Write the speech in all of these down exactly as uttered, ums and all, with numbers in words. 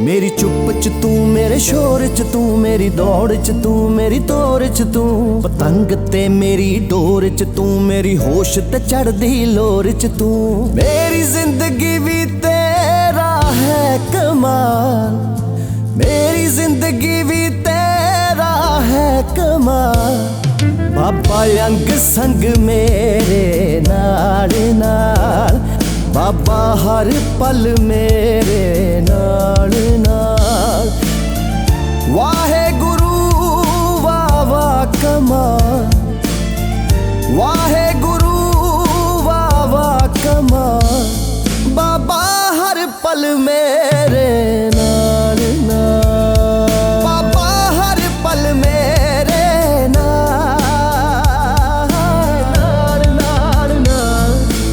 मेरी चुप च तू, मेरे शोर च तू, मेरी दौड़ च तू, मेरी दौर च तू, पतंग ते मेरी डोर च तू, मेरी होश ते चढ़दी लोर च तू। मेरी जिंदगी भी तेरा है कमाल, मेरी जिंदगी भी तेरा है कमाल। बाबा अंग संग मेरे नाल नाल, बाबा हर पल मेरे नाल नाल। वाहे गुरु वाह वाह कमाल, वाहे गुरु वाह वाह कमाल। बाबा हर पल मेरे नाल नाल, बाबा हर पल मेरे नाल नाल नाल नाल।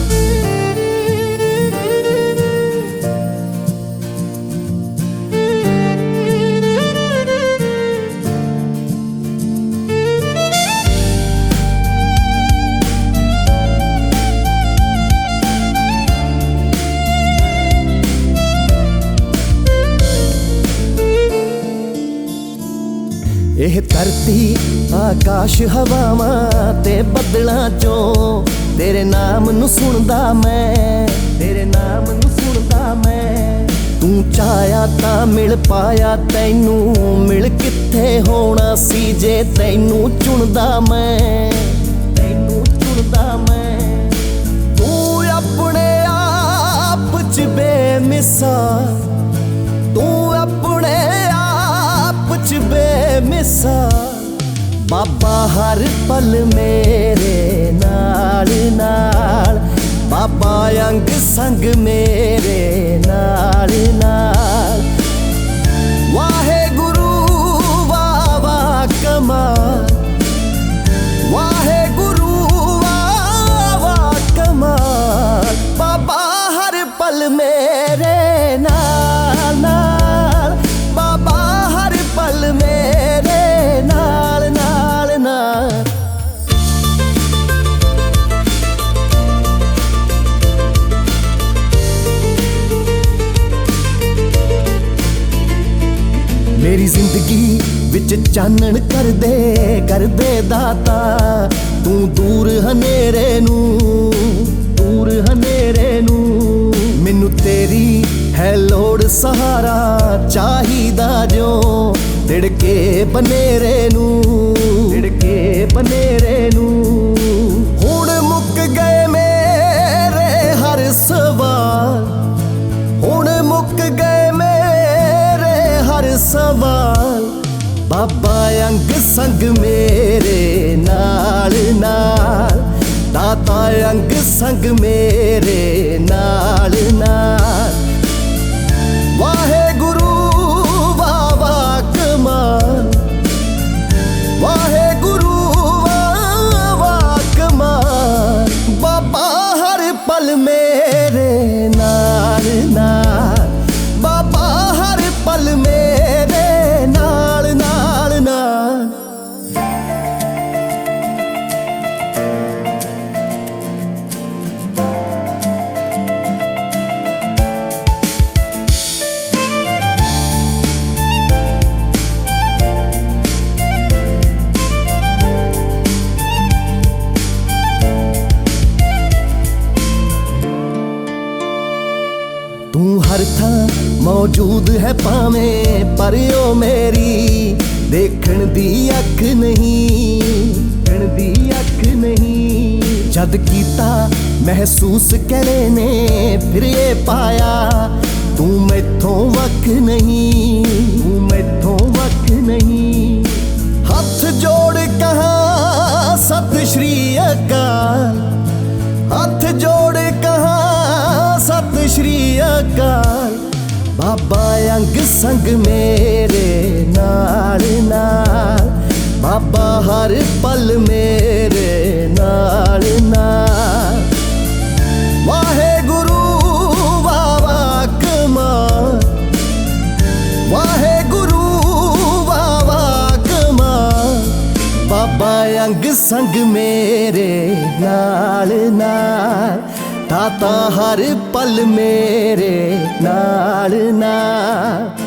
ਇਹ ਧਰਤੀ ਆਕਾਸ਼ ਹਵਾਵਾਂ ਤੇ ਬੱਦਲਾਂ ਚੋਂ ਤੇਰੇ ਨਾਮ ਨੂੰ ਸੁਣਦਾ ਮੈਂ, ਤੇਰੇ ਨਾਮ ਨੂੰ ਸੁਣਦਾ ਮੈਂ। ਤੂੰ ਚਾਹਿਆ ਤਾਂ ਮਿਲ ਪਾਇਆ, ਤੈਨੂੰ ਮਿਲ ਕਿੱਥੇ ਹੋਣਾ ਸੀ ਜੇ ਤੈਨੂੰ ਚੁਣਦਾ ਮੈਂ, ਤੈਨੂੰ ਚੁਣਦਾ ਮੈਂ। ਤੂੰ ਆਪਣੇ ਆਪ ਚ ਬੇਮਿਸਾਲ, ਤੂੰ ਆਪਣੇ च बेमिसाल। बाबा हर पल मेरे नाल नाल, बाबा अंग संग मेरे नाल नाल। वाहे गुरु वाह वाह कमाल, वाहे गुरु वाह वाह कमाल। बाबा हर पल मेरे नाल नाल, बाबा हर पल मेरे नाल नाल नाल। मेरी जिंदगी विच चानण कर दे, कर दे दाता। तू दूर हनेरे नू, दूर हनेरे नू। मैनू तेरी है लोड़ सहारा चाहिदा जो, तिड़के बनेरे नू, तिड़के बनेरे नू। हुण मुक गए मेरे हर सवाल, हुण मुक गए मेरे हर सवाल। बाबा अंग संग मेरे नाल नाल, दाता अंग संग मेरे नाल नाल। वाहे गुरु वाह वाह कमाल, वाहे गुरु वाह वाह कमाल। बाबा हर पल मेरे नाल नाल, बाबा हर पल मेरे नाल नाल नाल। तू हर थां मौजूद है भावें, पर ओ मेरी देखण दी अख नहीं, देखण दी अख नहीं। जद कीता महसूस करे ने फिर ये पाया, तू मैथों वख नहीं, तू मैथों वख नहीं। हथ जोड़ कहा सत श्री अकाल, हथ जोड़ कहा सत श्री अकाल। बाबा अंग संग मेरे नाल नाल, बाबा हर पल मेरे नाल नाल। वाहे गुरु वाह वाह कमाल, वाहे गुरु वाह वाह कमाल। बाबा अंग संग मेरे नाल नाल, दाता हर पल मेरे नाल नाल।